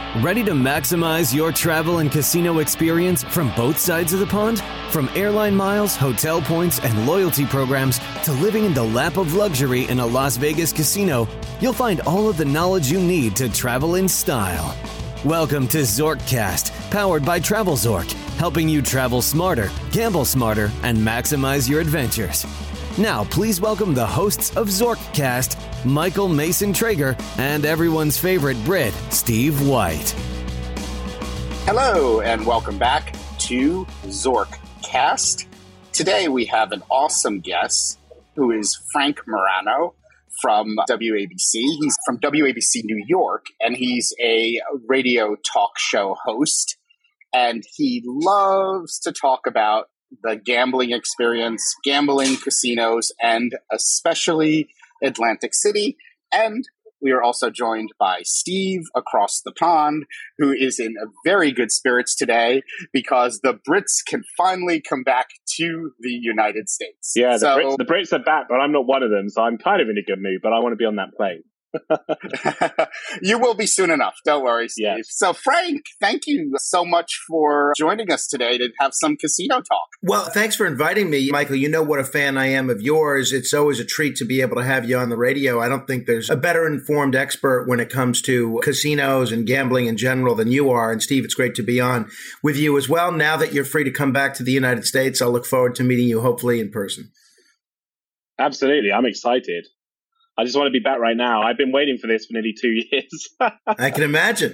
Ready to maximize your travel and casino experience from both sides of the pond? From airline miles, hotel points, and loyalty programs to living in the lap of luxury in a Las Vegas casino, you'll find all of the knowledge you need to travel in style. Welcome to Zorkcast, powered by TravelZork, helping you travel smarter, gamble smarter, and maximize your adventures. Now, please welcome the hosts of Zorkcast, Michael Mason Traeger, and everyone's favorite Brit, Steve White. Hello, and welcome back to Zorkcast. Today we have an awesome guest who is Frank Morano from WABC. He's from WABC New York, and he's a radio talk show host. And he loves to talk about the gambling experience, gambling, casinos, and especially Atlantic City. And we are also joined by Steve across the pond, who is in very good spirits today because the Brits can finally come back to the United States. Yeah, the Brits are back, but I'm not one of them, so I'm kind of in a good mood, but I want to be on that plane. You will be soon enough. Don't worry, Steve. Yes. So, Frank, thank you so much for joining us today to have some casino talk. Well, thanks for inviting me, Michael. You know what a fan I am of yours. It's always a treat to be able to have you on the radio. I don't think there's a better informed expert when it comes to casinos and gambling in general than you are. And Steve, it's great to be on with you as well. Now that you're free to come back to the United States, I'll look forward to meeting you hopefully in person. Absolutely. I'm excited. I just want to be back right now. I've been waiting for this for nearly 2 years. I can imagine.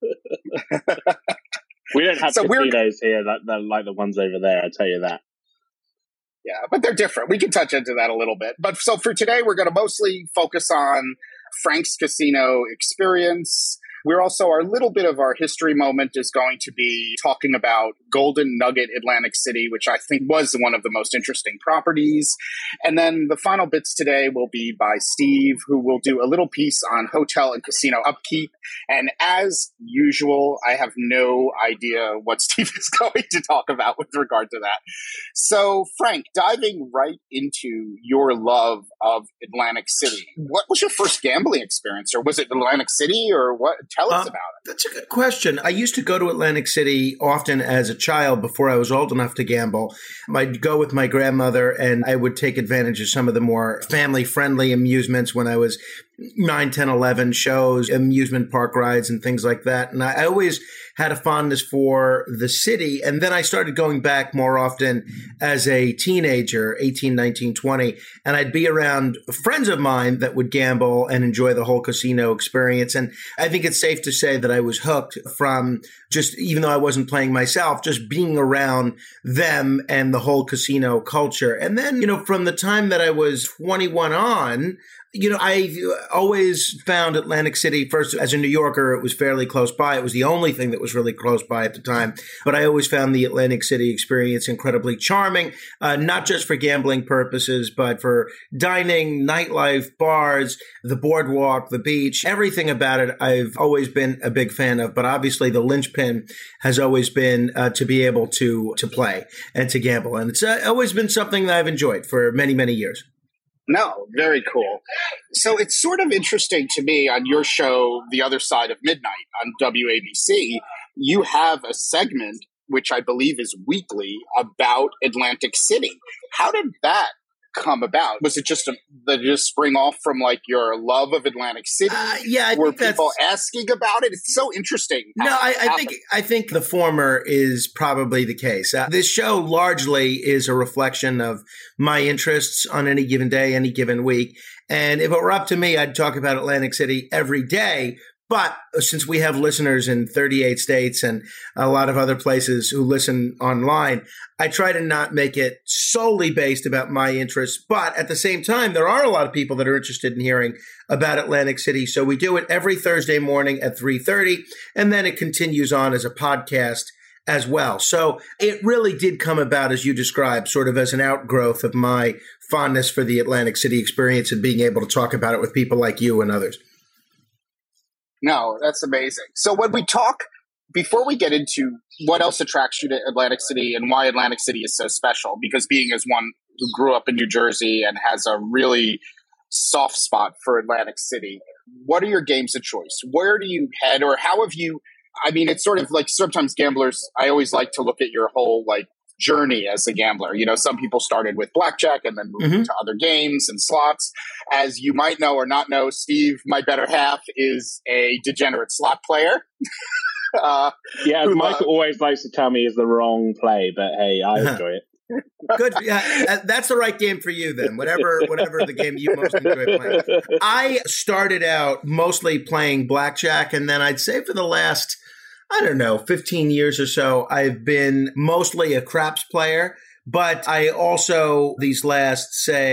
We don't have casinos here that like the ones over there, I'll tell you that. Yeah, but they're different. We can touch into that a little bit. But so for today, we're going to mostly focus on Frank's casino experience. We're also, our little bit of our history moment is going to be talking about Golden Nugget Atlantic City, which I think was one of the most interesting properties. And then the final bits today will be by Steve, who will do a little piece on hotel and casino upkeep. And as usual, I have no idea what Steve is going to talk about with regard to that. So, Frank, diving right into your love of Atlantic City, what was your first gambling experience? Or was it Atlantic City or what? Tell us about it. That's a good question. I used to go to Atlantic City often as a child before I was old enough to gamble. I'd go with my grandmother and I would take advantage of some of the more family-friendly amusements when I was 9, 10, 11 shows, amusement park rides and things like that. And I always had a fondness for the city. And then I started going back more often as a teenager, 18, 19, 20. And I'd be around friends of mine that would gamble and enjoy the whole casino experience. And I think it's safe to say that I was hooked from just, even though I wasn't playing myself, just being around them and the whole casino culture. And then, from the time that I was 21 on, I always found Atlantic City, first as a New Yorker, it was fairly close by. It was the only thing that was really close by at the time. But I always found the Atlantic City experience incredibly charming, not just for gambling purposes, but for dining, nightlife, bars, the boardwalk, the beach, everything about it I've always been a big fan of. But obviously the linchpin has always been to be able to play and to gamble. And it's always been something that I've enjoyed for many, many years. No, very cool. So it's sort of interesting to me on your show, The Other Side of Midnight on WABC, you have a segment, which I believe is weekly, about Atlantic City. How did that come about? Was it just just spring off from like your love of Atlantic City? Were people asking about it? It's so interesting. No, I think the former is probably the case. This show largely is a reflection of my interests on any given day, any given week. And if it were up to me, I'd talk about Atlantic City every day. But since we have listeners in 38 states and a lot of other places who listen online, I try to not make it solely based about my interests. But at the same time, there are a lot of people that are interested in hearing about Atlantic City. So we do it every Thursday morning at 3:30, and then it continues on as a podcast as well. So it really did come about, as you described, sort of as an outgrowth of my fondness for the Atlantic City experience and being able to talk about it with people like you and others. No, that's amazing. So when we talk, before we get into what else attracts you to Atlantic City and why Atlantic City is so special, because being as one who grew up in New Jersey and has a really soft spot for Atlantic City, what are your games of choice? Where do you head, or how have you I mean, it's sort of like sometimes gamblers, I always like to look at your whole like journey as a gambler. You know, some people started with blackjack and then moved to other games and slots. As you might know or not know, Steve, my better half, is a degenerate slot player. Michael always likes to tell me is the wrong play, but hey, I enjoy it. Good. Yeah, that's the right game for you then. Whatever the game you most enjoy playing. I started out mostly playing blackjack, and then I'd say for the last, 15 years or so, I've been mostly a craps player. But I also, these last,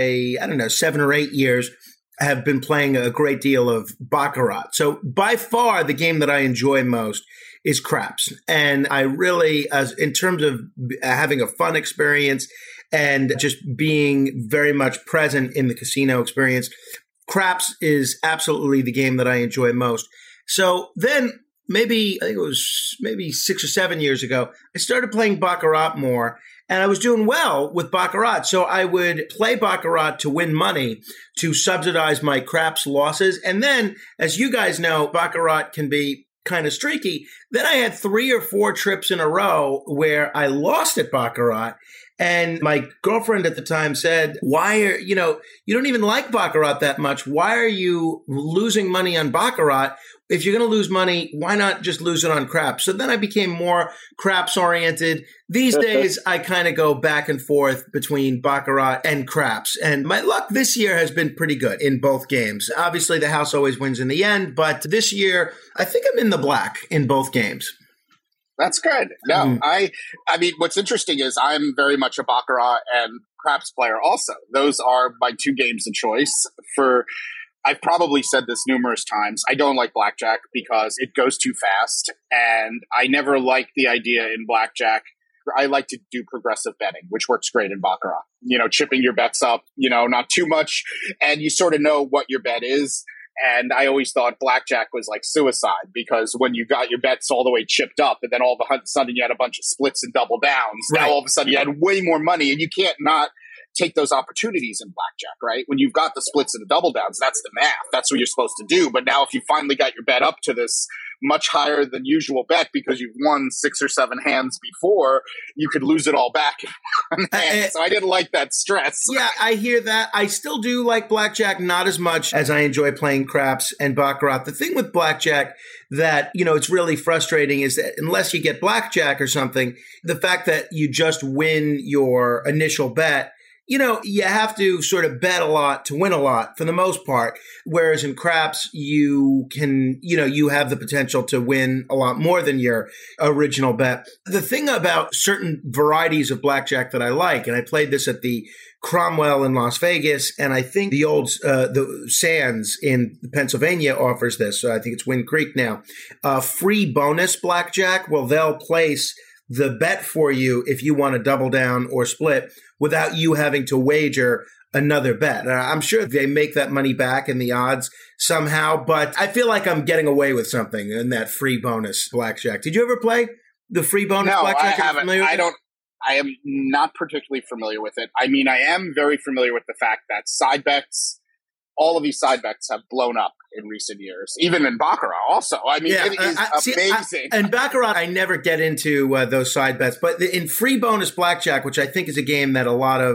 7 or 8 years, have been playing a great deal of Baccarat. So by far, the game that I enjoy most is craps. And I really, in terms of having a fun experience and just being very much present in the casino experience, craps is absolutely the game that I enjoy most. So then I think it was 6 or 7 years ago, I started playing Baccarat more. And I was doing well with Baccarat. So I would play Baccarat to win money to subsidize my craps losses. And then, as you guys know, Baccarat can be kind of streaky. Then I had 3 or 4 trips in a row where I lost at Baccarat. And my girlfriend at the time said, you don't even like Baccarat that much. Why are you losing money on Baccarat? If you're going to lose money, why not just lose it on craps? So then I became more craps oriented. These days, I kind of go back and forth between Baccarat and craps. And my luck this year has been pretty good in both games. Obviously, the house always wins in the end. But this year, I think I'm in the black in both games. That's good. No, I mean, what's interesting is I'm very much a Baccarat and craps player also. Those are my 2 games of choice. I've probably said this numerous times. I don't like blackjack because it goes too fast. And I never liked the idea in blackjack. I like to do progressive betting, which works great in Baccarat. You know, chipping your bets up, not too much. And you sort of know what your bet is. And I always thought blackjack was like suicide because when you got your bets all the way chipped up and then all of a sudden you had a bunch of splits and double downs, right. Now all of a sudden you had way more money and you can't not take those opportunities in blackjack, right? When you've got the splits and the double downs, that's the math. That's what you're supposed to do. But now if you finally got your bet up to this much higher than usual bet because you've won 6 or 7 hands before, you could lose it all back in one hand. So I didn't like that stress. Yeah, I hear that. I still do like blackjack, not as much as I enjoy playing craps and Baccarat. The thing with blackjack that, it's really frustrating is that unless you get blackjack or something, the fact that you just win your initial bet, you have to sort of bet a lot to win a lot for the most part. Whereas in craps, you can, you have the potential to win a lot more than your original bet. The thing about certain varieties of blackjack that I like, and I played this at the Cromwell in Las Vegas, and I think the Sands in Pennsylvania offers this. So I think it's Wind Creek now. Free bonus blackjack. Well, they'll place the bet for you if you want to double down or split without you having to wager another bet. I'm sure they make that money back in the odds somehow, but I feel like I'm getting away with something in that free bonus blackjack. Did you ever play the free bonus blackjack? No, I haven't. I am not particularly familiar with it. I mean, I am very familiar with the fact that side bets, all of these side bets have blown up in recent years, even in Baccarat also. I mean, it is amazing. And Baccarat, I never get into those side bets, but in free bonus blackjack, which I think is a game that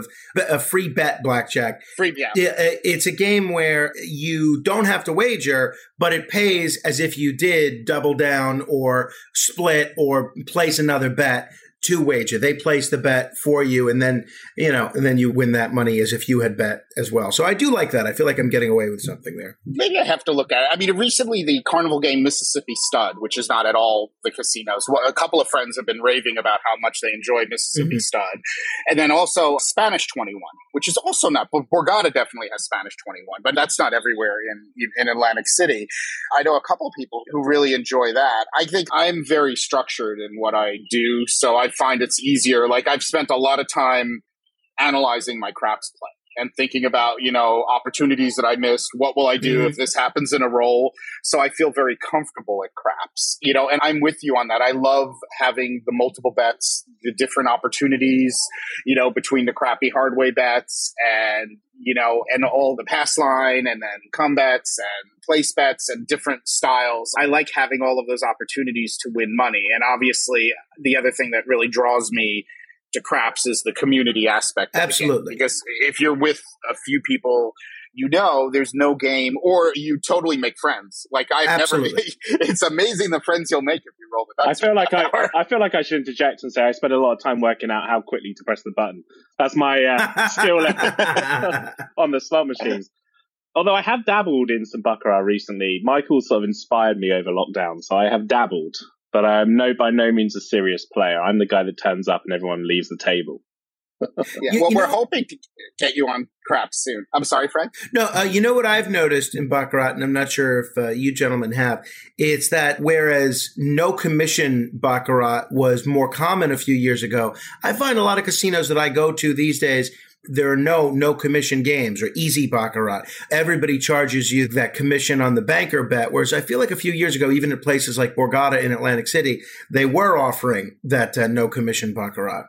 a free bet blackjack. It's a game where you don't have to wager, but it pays as if you did double down or split or place another bet to wager. They place the bet for you, and then you win that money as if you had bet as well. So I do like that. I feel like I'm getting away with something there. Maybe I have to look at it. I mean, recently the carnival game Mississippi Stud, which is not at all the casinos. A couple of friends have been raving about how much they enjoy Mississippi Stud. And then also Spanish 21, which is also not, but Borgata definitely has Spanish 21, but that's not everywhere in Atlantic City. I know a couple of people who really enjoy that. I think I'm very structured in what I do, so I find it's easier. Like, I've spent a lot of time analyzing my craps play. and thinking about, opportunities that I missed. What will I do if this happens in a roll? So I feel very comfortable at craps, and I'm with you on that. I love having the multiple bets, the different opportunities, between the crappy hard way bets and, and all the pass line and then come bets and place bets and different styles. I like having all of those opportunities to win money. And obviously the other thing that really draws me to craps is the community aspect. Absolutely. Because if you're with a few people, there's no game, or you totally make friends. Like it's amazing the friends you'll make if you roll the dice. I feel like I should interject and say I spend a lot of time working out how quickly to press the button. That's my skill level on the slot machines. Although I have dabbled in some Baccarat recently. Michael sort of inspired me over lockdown, so I have dabbled. But I am by no means a serious player. I'm the guy that turns up and everyone leaves the table. We're hoping to get you on craps soon. I'm sorry, Fred? No, you know what I've noticed in Baccarat, and I'm not sure if you gentlemen have, it's that whereas no commission Baccarat was more common a few years ago, I find a lot of casinos that I go to these days, there are no commission games or easy Baccarat. Everybody charges you that commission on the banker bet, whereas I feel like a few years ago, even at places like Borgata in Atlantic City, they were offering that no commission Baccarat.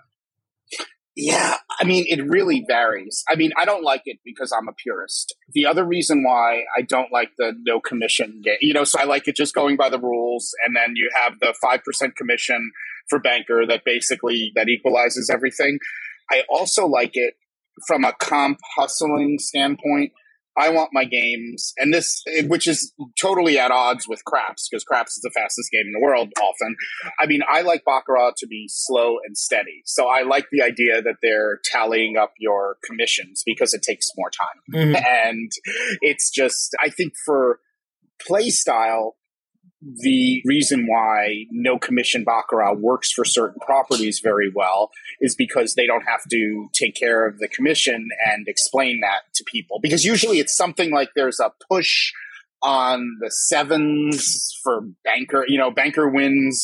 Yeah, it really varies. I don't like it because I'm a purist. The other reason why I don't like the no commission game, so I like it just going by the rules, and then you have the 5% commission for banker that equalizes everything. I also like it from a comp hustling standpoint. I want my games, which is totally at odds with craps, because craps is the fastest game in the world often. I like Baccarat to be slow and steady. So I like the idea that they're tallying up your commissions because it takes more time. Mm-hmm. And it's just, I think for play style, the reason why no commission Baccarat works for certain properties very well is because they don't have to take care of the commission and explain that to people. Because usually it's something like there's a push on the sevens for banker, banker wins,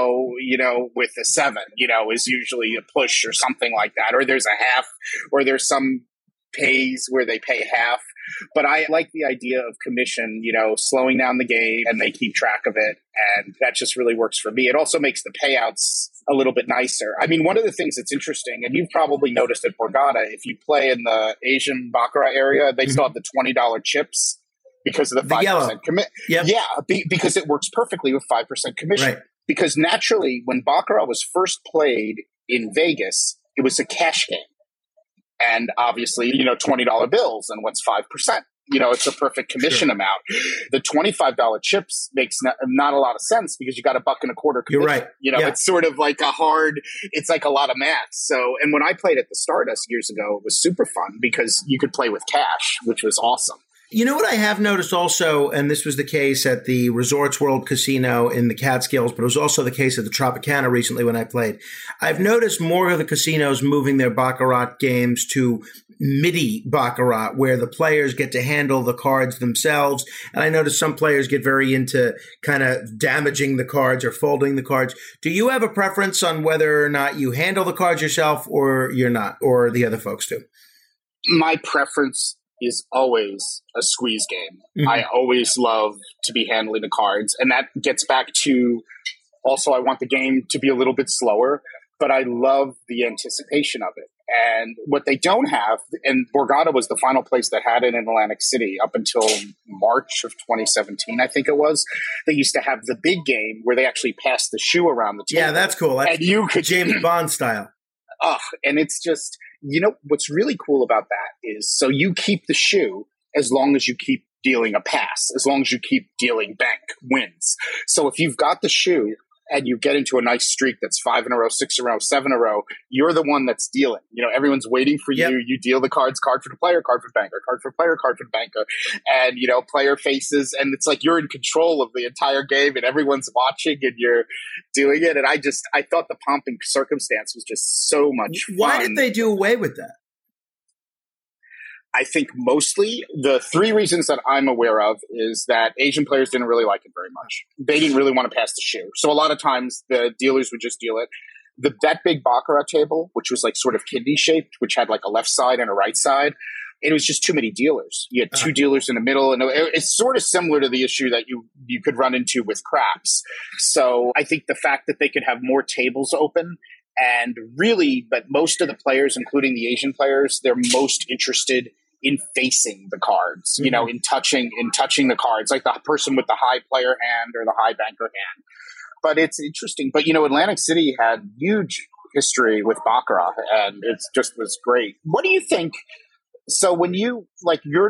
with a 7, is usually a push or something like that. Or there's a half, or there's some pays where they pay half. But I like the idea of commission, slowing down the game, and they keep track of it. And that just really works for me. It also makes the payouts a little bit nicer. One of the things that's interesting, and you've probably noticed at Borgata, if you play in the Asian Baccarat area, they still have the $20 chips because of the 5% commit. Yep. Yeah, because it works perfectly with 5% commission. Right. Because naturally, when Baccarat was first played in Vegas, it was a cash game. And obviously, $20 bills, and what's 5%? It's a perfect commission amount. The $25 chips makes not a lot of sense because you got $1.25 commission. You're right. It's sort of like it's like a lot of math. So, and when I played at the Stardust years ago, it was super fun because you could play with cash, which was awesome. You know what I have noticed also, and this was the case at the Resorts World Casino in the Catskills, but it was also the case at the Tropicana recently when I played. I've noticed more of the casinos moving their Baccarat games to MIDI Baccarat, where the players get to handle the cards themselves. And I noticed some players get very into kind of damaging the cards or folding the cards. Do you have a preference on whether or not you handle the cards yourself or you're not, or the other folks do? My preference is always a squeeze game. Mm-hmm. I always love to be handling the cards. And that gets back to also, I want the game to be a little bit slower, but I love the anticipation of it. And what they don't have, and Borgata was the final place that had it in Atlantic City up until March of 2017, I think it was. They used to have the big game where they actually passed the shoe around the table. Yeah, that's cool. That's and you could James Bond style. And it's just, what's really cool about that is, so you keep the shoe as long as you keep dealing a pass, as long as you keep dealing bank wins. So if you've got the shoe and you get into a nice streak that's 5 in a row, 6 in a row, 7 in a row, you're the one that's dealing. Everyone's waiting for you. You deal the cards, card for the player, card for the banker, card for the player, card for the banker. And, player faces, and it's like you're in control of the entire game and everyone's watching and you're doing it. And I thought the pomp and circumstance was just so much fun. Why did they do away with that? I think mostly the 3 reasons that I'm aware of is that Asian players didn't really like it very much. They didn't really want to pass the shoe. So a lot of times the dealers would just deal it. That big Baccarat table, which was like sort of kidney shaped, which had like a left side and a right side, it was just too many dealers. You had two dealers in the middle, and it's sort of similar to the issue that you could run into with craps. So I think the fact that they could have more tables open, and really, but most of the players, including the Asian players, they're most interested in facing the cards, you know, in touching the cards, like the person with the high player hand or the high banker hand. But it's interesting. But, you know, Atlantic City had huge history with Baccarat, and it just was great. What do you think? So when you, like, where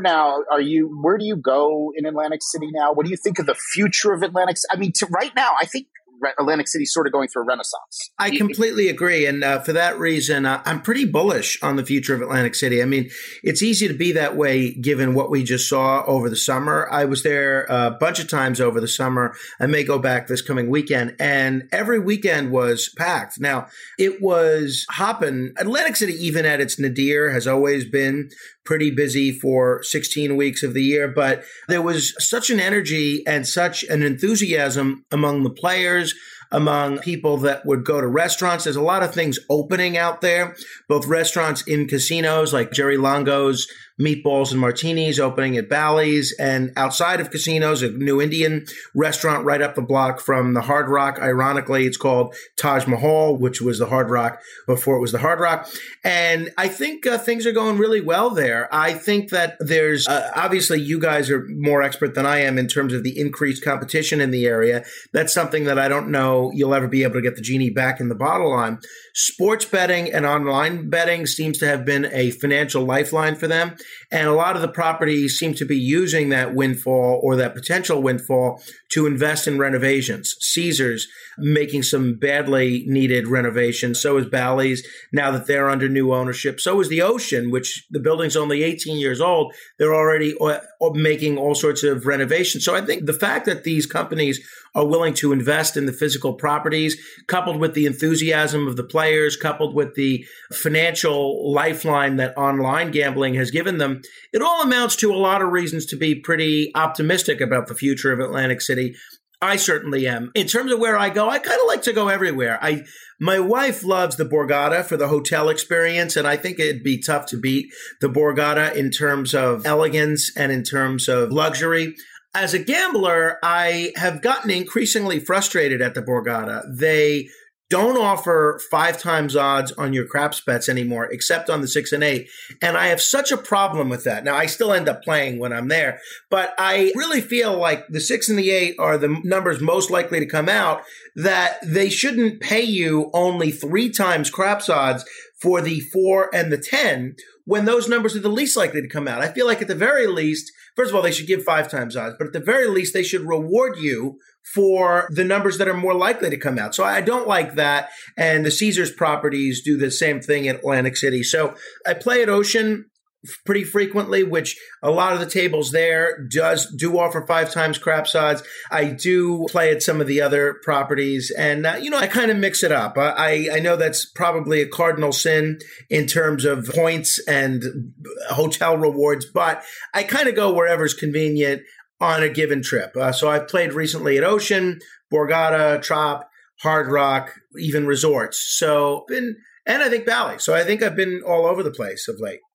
do you go in Atlantic City now? What do you think of the future of Atlantic City? I mean, right now, I think Atlantic City is sort of going through a renaissance. I completely agree. And for that reason, I'm pretty bullish on the future of Atlantic City. I mean, it's easy to be that way given what we just saw over the summer. I was there a bunch of times over the summer. I may go back this coming weekend. And every weekend was packed. Now, it was hopping. Atlantic City, even at its nadir, has always been pretty busy for 16 weeks of the year, but there was such an energy and such an enthusiasm among the players, among people that would go to restaurants. There's a lot of things opening out there, both restaurants in casinos like Jerry Longo's Meatballs and Martinis opening at Bally's, and outside of casinos, a new Indian restaurant right up the block from the Hard Rock. Ironically, it's called Taj Mahal, which was the Hard Rock before it was the Hard Rock. And I think things are going really well there. I think that there's obviously you guys are more expert than I am in terms of the increased competition in the area. That's something that I don't know you'll ever be able to get the genie back in the bottle on. Sports betting and online betting seems to have been a financial lifeline for them. And a lot of the properties seem to be using that windfall or that potential windfall to invest in renovations. Caesars making some badly needed renovations. So is Bally's now that they're under new ownership. So is the Ocean, which the building's only 18 years old. They're already making all sorts of renovations. So I think the fact that these companies are willing to invest in the physical properties, coupled with the enthusiasm of the players, coupled with the financial lifeline that online gambling has given them, it all amounts to a lot of reasons to be pretty optimistic about the future of Atlantic City. I certainly am. In terms of where I go, I kind of like to go everywhere. My wife loves the Borgata for the hotel experience, and I think it'd be tough to beat the Borgata in terms of elegance and in terms of luxury. As a gambler, I have gotten increasingly frustrated at the Borgata. They don't offer 5 times odds on your craps bets anymore, except on the 6 and 8. And I have such a problem with that. Now, I still end up playing when I'm there, but I really feel like the 6 and the 8 are the numbers most likely to come out, that they shouldn't pay you only 3 times craps odds for the 4 and the 10 when those numbers are the least likely to come out. I feel like at the very least, first of all, they should give 5 times odds, but at the very least, they should reward you for the numbers that are more likely to come out. So I don't like that. And the Caesars properties do the same thing at Atlantic City. So I play at Ocean pretty frequently, which a lot of the tables there do offer 5 times craps odds. I do play at some of the other properties, and I kind of mix it up. I know that's probably a cardinal sin in terms of points and hotel rewards, but I kind of go wherever's convenient on a given trip. So I've played recently at Ocean, Borgata, Trop, Hard Rock, even resorts. And I think Bally. So I think I've been all over the place of late.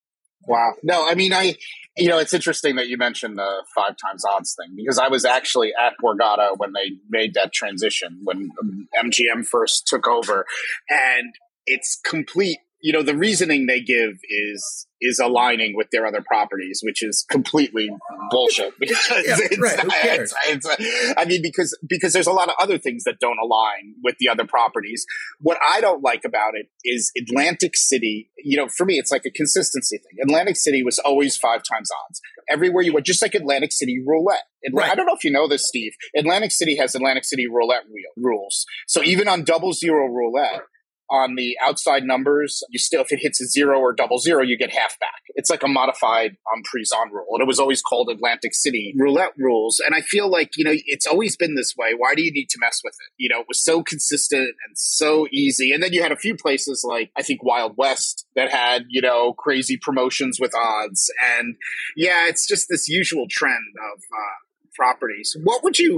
Wow. No, I mean, it's interesting that you mentioned the 5 times odds thing, because I was actually at Borgata when they made that transition, when MGM first took over, and it's complete. The reasoning they give is aligning with their other properties, which is completely bullshit. Because because there's a lot of other things that don't align with the other properties. What I don't like about it is Atlantic City. For me, it's like a consistency thing. Atlantic City was always 5 times odds everywhere you went, just like Atlantic City roulette. I don't know if you know this, Steve. Atlantic City has Atlantic City roulette rules. So even on 00 roulette, on the outside numbers, you still, if it hits a 0 or 00, you get half back. It's like a modified prise-on rule. And it was always called Atlantic City roulette rules. And I feel like, it's always been this way. Why do you need to mess with it? It was so consistent and so easy. And then you had a few places like, I think, Wild West that had, crazy promotions with odds. And yeah, it's just this usual trend of properties. What would you...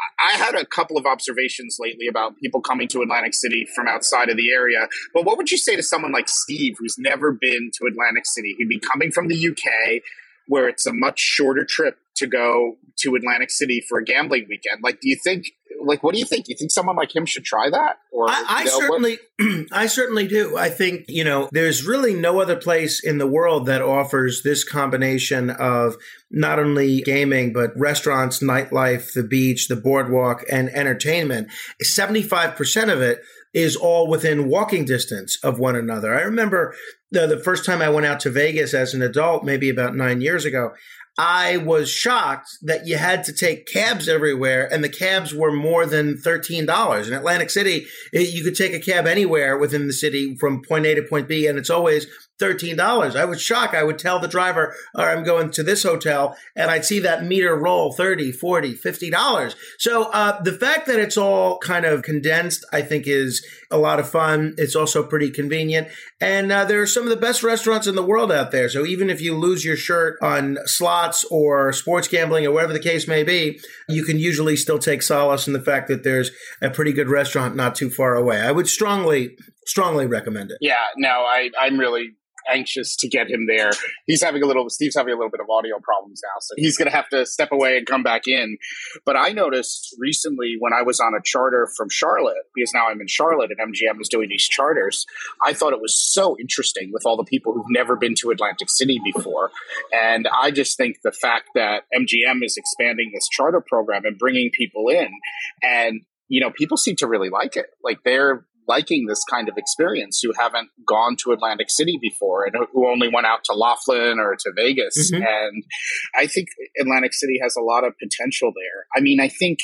I had a couple of observations lately about people coming to Atlantic City from outside of the area. But what would you say to someone like Steve, who's never been to Atlantic City? He'd be coming from the UK, where it's a much shorter trip to go to Atlantic City for a gambling weekend. What do you think? You think someone like him should try that? Or I certainly do. I think, there's really no other place in the world that offers this combination of not only gaming, but restaurants, nightlife, the beach, the boardwalk, and entertainment. 75% of it is all within walking distance of one another. I remember the first time I went out to Vegas as an adult, maybe about 9 years ago, I was shocked that you had to take cabs everywhere, and the cabs were more than $13. In Atlantic City, you could take a cab anywhere within the city from point A to point B, and it's always $13. I was shocked. I would tell the driver, all right, I'm going to this hotel, and I'd see that meter roll $30, $40, $50. So the fact that it's all kind of condensed, I think, is a lot of fun. It's also pretty convenient. And there are some of the best restaurants in the world out there. So even if you lose your shirt on slots or sports gambling or whatever the case may be, you can usually still take solace in the fact that there's a pretty good restaurant not too far away. I would strongly recommend it. Yeah, no, I'm really anxious to get him there. Steve's having a little bit of audio problems now, so he's going to have to step away and come back in. But I noticed recently when I was on a charter from Charlotte, because now I'm in Charlotte and MGM is doing these charters, I thought it was so interesting with all the people who've never been to Atlantic City before. And I just think the fact that MGM is expanding this charter program and bringing people in, and people seem to really like it. Like, they're liking this kind of experience who haven't gone to Atlantic City before and who only went out to Laughlin or to Vegas. Mm-hmm. And I think Atlantic City has a lot of potential there. I mean, I think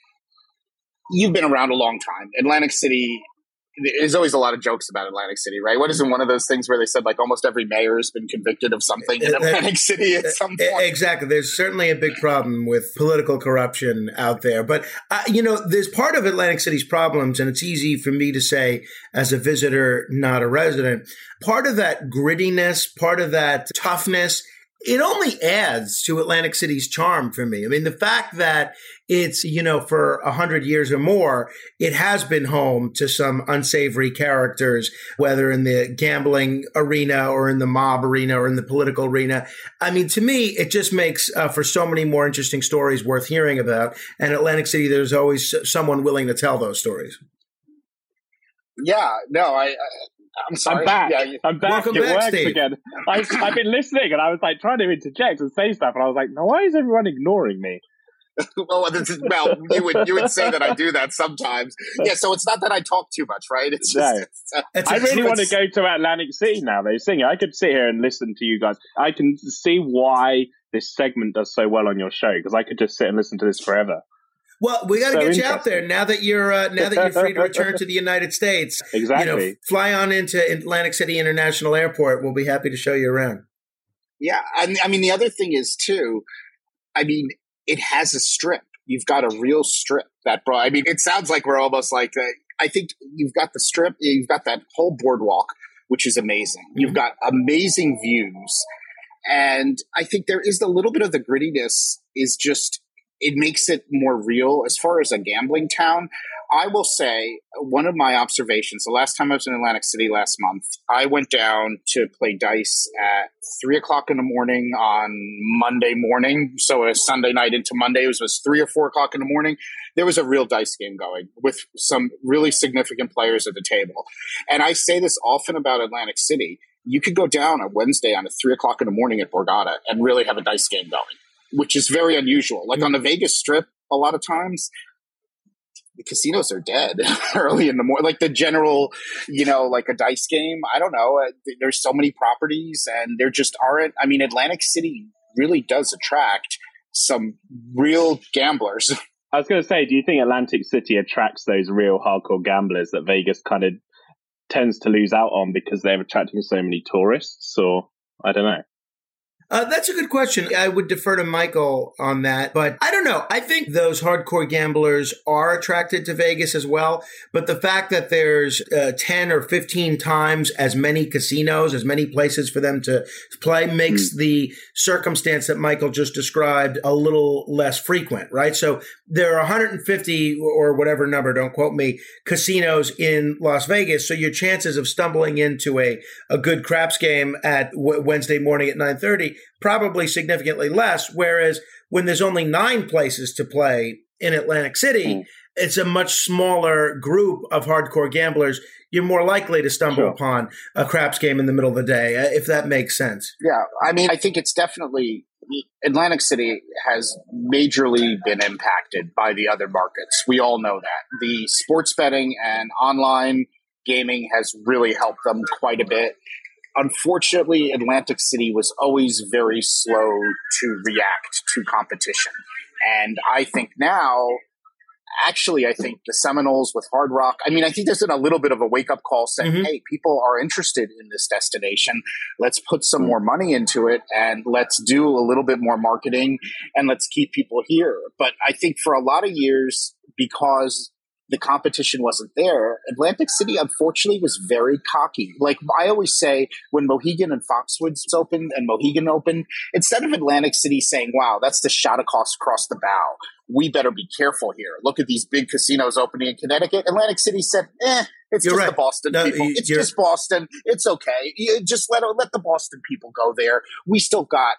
you've been around a long time. Atlantic City, there's always a lot of jokes about Atlantic City, right? What isn't one of those things where they said like almost every mayor has been convicted of something in Atlantic City at some point? Exactly. There's certainly a big problem with political corruption out there. But, there's part of Atlantic City's problems, and it's easy for me to say as a visitor, not a resident, part of that grittiness, part of that toughness, it only adds to Atlantic City's charm for me. I mean, the fact that it's, for 100 years or more, it has been home to some unsavory characters, whether in the gambling arena or in the mob arena or in the political arena. I mean, to me, it just makes for so many more interesting stories worth hearing about. And Atlantic City, there's always someone willing to tell those stories. Yeah, no, I'm sorry. I'm back. Yeah, I'm back. Welcome it back, works Steve. again. I've been listening, and I was like trying to interject and say stuff, and I was like, "No, why is everyone ignoring me?" You would say that I do that sometimes. Yeah, so it's not that I talk too much, right? It's just. I really want to go to Atlantic City now. Though, singing, I could sit here and listen to you guys. I can see why this segment does so well on your show, because I could just sit and listen to this forever. Well, we got to get you out there now that you're free to return to the United States. Exactly. Fly on into Atlantic City International Airport. We'll be happy to show you around. Yeah, I mean, the other thing is too. I mean, it has a strip. You've got a real strip it sounds like we're almost like. I think you've got the strip. You've got that whole boardwalk, which is amazing. Mm-hmm. You've got amazing views, and I think there is a little bit of the grittiness. Is just. It makes it more real as far as a gambling town. I will say one of my observations, the last time I was in Atlantic City last month, I went down to play dice at 3:00 in the morning on Monday morning. So a Sunday night into Monday, it was 3 or 4 o'clock in the morning. There was a real dice game going with some really significant players at the table. And I say this often about Atlantic City. You could go down on Wednesday on 3:00 in the morning at Borgata and really have a dice game going, which is very unusual. Like on the Vegas Strip, a lot of times, the casinos are dead early in the morning. Like the general, like a dice game. I don't know. There's so many properties and there just aren't. I mean, Atlantic City really does attract some real gamblers. I was going to say, do you think Atlantic City attracts those real hardcore gamblers that Vegas kind of tends to lose out on because they're attracting so many tourists? Or I don't know. That's a good question. I would defer to Michael on that, but I don't know. I think those hardcore gamblers are attracted to Vegas as well, but the fact that there's 10 or 15 times as many casinos, as many places for them to play makes the circumstance that Michael just described a little less frequent, right? So there are 150 or whatever number, don't quote me, casinos in Las Vegas. So your chances of stumbling into a good craps game at Wednesday morning at 9:30 probably significantly less. Whereas when there's only 9 places to play in Atlantic City, it's a much smaller group of hardcore gamblers. You're more likely to stumble upon a craps game in the middle of the day, if that makes sense. Yeah. I mean, I think it's definitely Atlantic City has majorly been impacted by the other markets. We all know that. The sports betting and online gaming has really helped them quite a bit. Unfortunately, Atlantic City was always very slow to react to competition. And I think now, actually, I think the Seminoles with Hard Rock, I mean, I think there's been a little bit of a wake-up call saying, hey, people are interested in this destination. Let's put some more money into it, and let's do a little bit more marketing, and let's keep people here. But I think for a lot of years, because the competition wasn't there, Atlantic City, unfortunately, was very cocky. Like I always say, when Mohegan and Foxwoods opened and Mohegan opened, instead of Atlantic City saying, wow, that's the shot across the bow, we better be careful here. Look at these big casinos opening in Connecticut. Atlantic City said, it's just the Boston people. It's just Boston. It's okay. Just let the Boston people go there. We've still got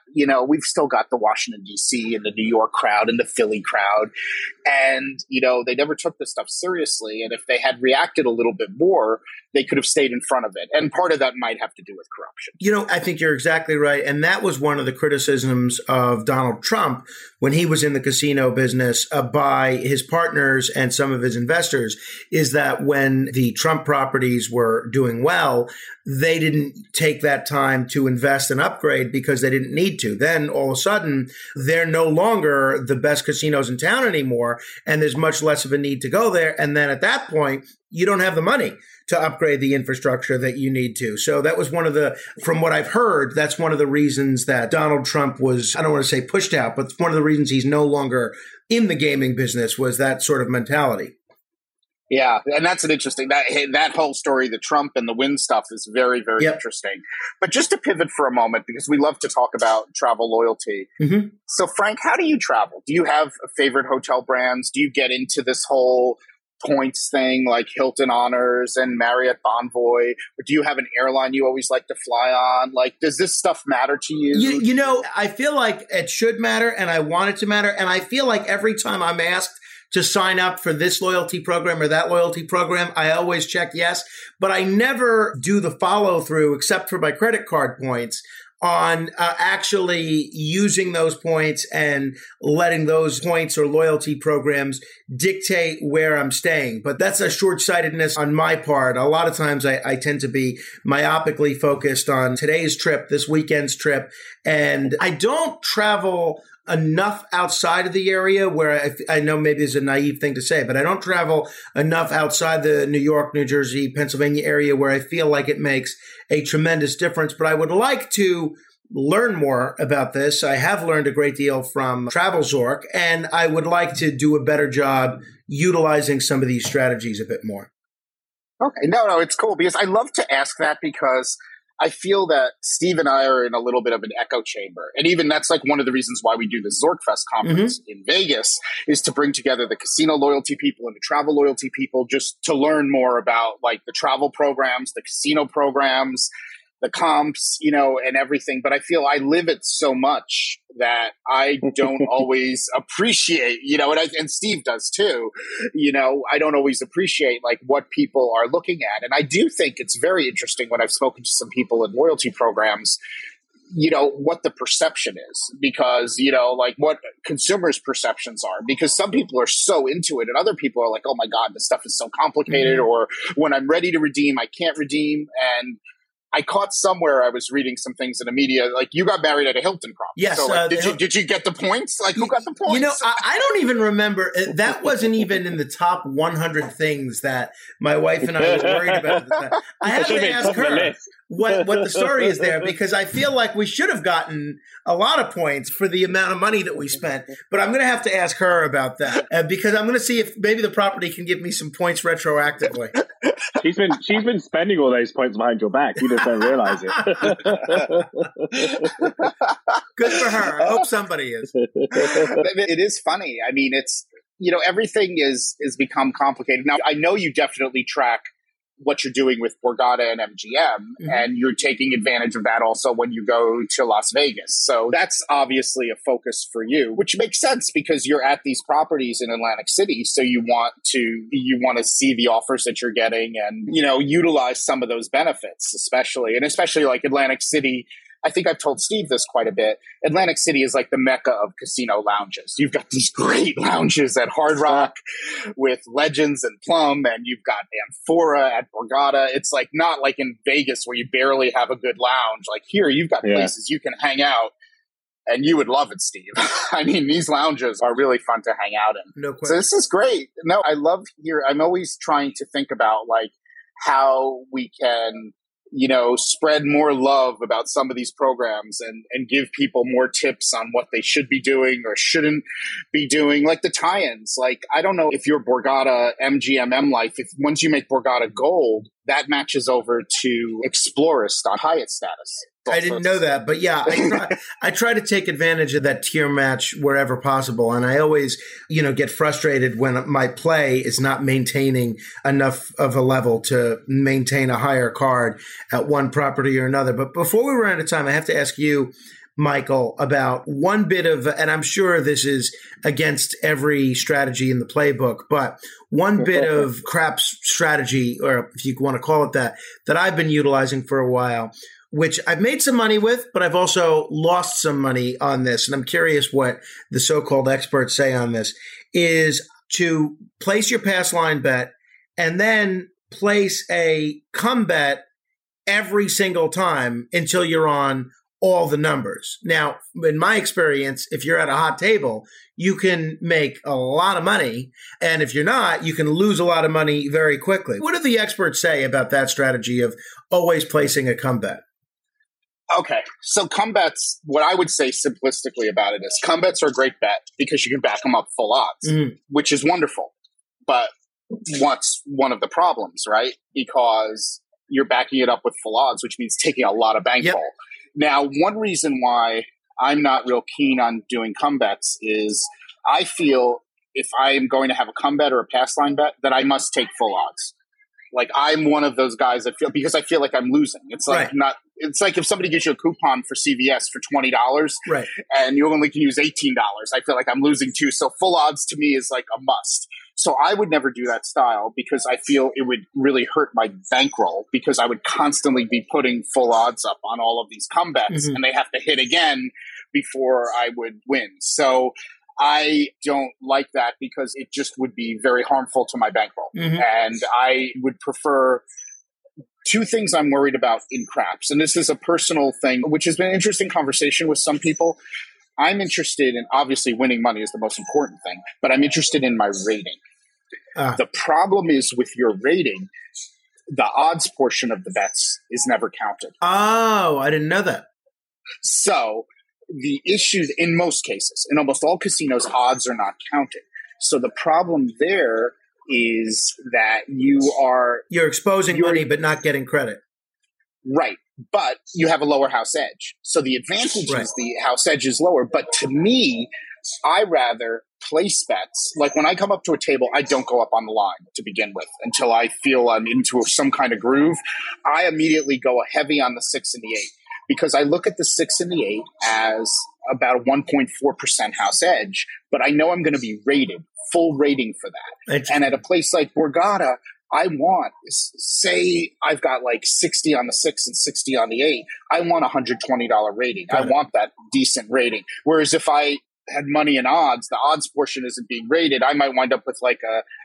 the Washington, D.C. and the New York crowd and the Philly crowd. And, they never took this stuff seriously. And if they had reacted a little bit more, they could have stayed in front of it. And part of that might have to do with corruption. I think you're exactly right. And that was one of the criticisms of Donald Trump when he was in the casino business by his partners and some of his investors, is that when the Trump properties were doing well, they didn't take that time to invest and upgrade because they didn't need to. Then all of a sudden, they're no longer the best casinos in town anymore, and there's much less of a need to go there. And then at that point, you don't have the money to upgrade the infrastructure that you need to. So that was from what I've heard, that's one of the reasons that Donald Trump was, I don't want to say pushed out, but one of the reasons he's no longer in the gaming business was that sort of mentality. Yeah, and that's an interesting, that whole story, the Trump and the Wynn stuff is very, very interesting. But just to pivot for a moment, because we love to talk about travel loyalty. So Frank, how do you travel? Do you have favorite hotel brands? Do you get into this whole points thing like Hilton Honors and Marriott Bonvoy? Or do you have an airline you always like to fly on? Like, does this stuff matter to you? I feel like it should matter, and I want it to matter. And I feel like every time I'm asked to sign up for this loyalty program or that loyalty program, I always check yes, but I never do the follow through except for my credit card points on actually using those points and letting those points or loyalty programs dictate where I'm staying. But that's a short-sightedness on my part. A lot of times I tend to be myopically focused on today's trip, this weekend's trip, and I don't travel enough outside of the area where I know maybe it's a naive thing to say, but I don't travel enough outside the New York, New Jersey, Pennsylvania area where I feel like it makes a tremendous difference. But I would like to learn more about this. I have learned a great deal from TravelZork, and I would like to do a better job utilizing some of these strategies a bit more. Okay. No, it's cool because I love to ask that because I feel that Steve and I are in a little bit of an echo chamber. And even that's like one of the reasons why we do the ZorkFest conference in Vegas is to bring together the casino loyalty people and the travel loyalty people just to learn more about like the travel programs, the casino programs, the comps, and everything. But I feel I live it so much that I don't always appreciate, and Steve does too, I don't always appreciate like what people are looking at. And I do think it's very interesting when I've spoken to some people in loyalty programs, what the perception is, because, like what consumers' perceptions are, because some people are so into it and other people are like, oh my God, this stuff is so complicated, or when I'm ready to redeem, I can't redeem. And I caught somewhere I was reading some things in the media, like you got married at a Hilton property. Yes. So like, did you get the points? Like who got the points? I don't even remember. That wasn't even in the top 100 things that my wife and I were worried about at the time. I had to ask her, what the story is there, because I feel like we should have gotten a lot of points for the amount of money that we spent. But I'm going to have to ask her about that because I'm going to see if maybe the property can give me some points retroactively. She's been spending all those points behind your back. You just don't realize it. Good for her. I hope somebody is. It is funny. I mean, it's, everything is become complicated. Now, I know you definitely track what you're doing with Borgata and MGM, and you're taking advantage of that also when you go to Las Vegas. So that's obviously a focus for you, which makes sense because you're at these properties in Atlantic City. So you want to see the offers that you're getting and, utilize some of those benefits, especially like Atlantic City. I think I've told Steve this quite a bit. Atlantic City is like the mecca of casino lounges. You've got these great lounges at Hard Rock with Legends and Plum, and you've got Amphora at Borgata. It's like not like in Vegas where you barely have a good lounge. Like here, you've got places you can hang out, and you would love it, Steve. I mean, these lounges are really fun to hang out in. No question. So this is great. No, I love here. I'm always trying to think about like how we can spread more love about some of these programs and give people more tips on what they should be doing or shouldn't be doing, like the tie-ins. Like, I don't know if your Borgata MGMM life, if once you make Borgata Gold, that matches over to Explorist on Hyatt status. I didn't know that, but yeah, I try to take advantage of that tier match wherever possible. And I always, get frustrated when my play is not maintaining enough of a level to maintain a higher card at one property or another. But before we run out of time, I have to ask you, Michael, about one bit of, and I'm sure this is against every strategy in the playbook, but one bit of craps strategy, or if you want to call it that I've been utilizing for a while, which I've made some money with, but I've also lost some money on this. And I'm curious what the so-called experts say on this, is to place your pass line bet and then place a come bet every single time until you're on all the numbers. Now, in my experience, if you're at a hot table, you can make a lot of money. And if you're not, you can lose a lot of money very quickly. What do the experts say about that strategy of always placing a come bet? Okay, so come bets, what I would say simplistically about it is come bets are a great bet because you can back them up full odds, which is wonderful. But what's one of the problems, right? Because you're backing it up with full odds, which means taking a lot of bankroll. Now, one reason why I'm not real keen on doing come bets is I feel if I am going to have a come bet or a pass line bet, that I must take full odds. Like I'm one of those guys that because I feel like I'm losing. It's like it's like if somebody gives you a coupon for CVS for $20, right, and you only can use $18, I feel like I'm losing too. So full odds to me is like a must. So I would never do that style because I feel it would really hurt my bankroll because I would constantly be putting full odds up on all of these come bets and they have to hit again before I would win. So I don't like that because it just would be very harmful to my bankroll. And I would prefer two things I'm worried about in craps. And this is a personal thing, which has been an interesting conversation with some people. I'm interested in, obviously winning money is the most important thing, but I'm interested in my rating. The problem is with your rating, the odds portion of the bets is never counted. Oh, I didn't know that. So the issue in most cases, in almost all casinos, odds are not counted. So the problem there is that you're exposing money but not getting credit. Right. But you have a lower house edge. So the advantage is the house edge is lower. But to me, I rather place bets. Like when I come up to a table, I don't go up on the line to begin with until I feel I'm into some kind of groove. I immediately go heavy on the 6 and the 8 because I look at the 6 and the 8 as about a 1.4% house edge, but I know I'm going to be rated, full rating for that. And at a place like Borgata, I want, say I've got like 60 on the 6 and 60 on the 8. I want a $120 rating. I want that decent rating. Whereas if I had money and odds, the odds portion isn't being rated. I might wind up with like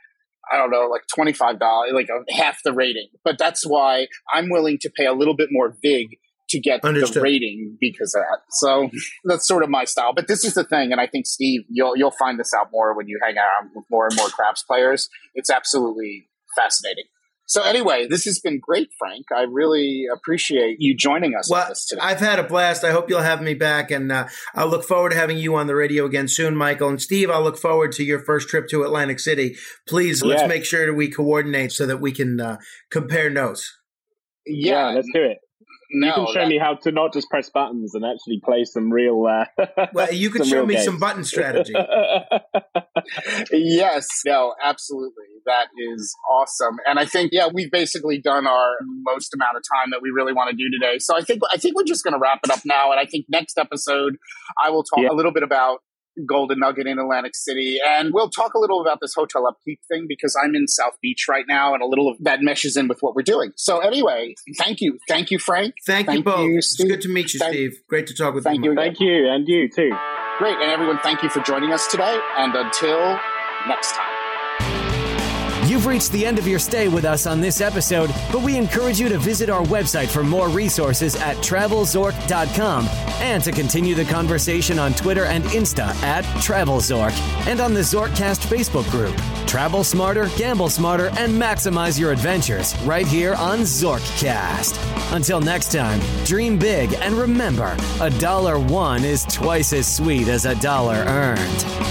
like $25, like half the rating. But that's why I'm willing to pay a little bit more vig to get the rating because of that. So that's sort of my style. But this is the thing, and I think, Steve, you'll find this out more when you hang out with more and more craps players. It's absolutely fascinating. So anyway, this has been great, Frank. I really appreciate you joining us on this today. I've had a blast. I hope you'll have me back, and I'll look forward to having you on the radio again soon, Michael. And Steve, I'll look forward to your first trip to Atlantic City. Please, let's make sure that we coordinate so that we can compare notes. Yeah, let's do it. You can show me how to not just press buttons and actually play some real well, you can show me games. Some button strategy. Yes, no, absolutely. That is awesome. And I think, we've basically done our most amount of time that we really want to do today. So I think we're just going to wrap it up now. And I think next episode, I will talk a little bit about Golden Nugget in Atlantic City. And we'll talk a little about this Hotel Upkeep thing because I'm in South Beach right now and a little of that meshes in with what we're doing. So anyway, thank you. Thank you, Frank. Thank you both. It's good to meet you, Steve. Great to talk with you. Thank you. And you too. Great. And everyone, thank you for joining us today. And until next time. You've reached the end of your stay with us on this episode, but we encourage you to visit our website for more resources at travelzork.com and to continue the conversation on Twitter and Insta at TravelZork and on the Zorkcast Facebook group. Travel smarter, gamble smarter, and maximize your adventures right here on Zorkcast. Until next time, dream big and remember, $1 won is twice as sweet as $1 earned.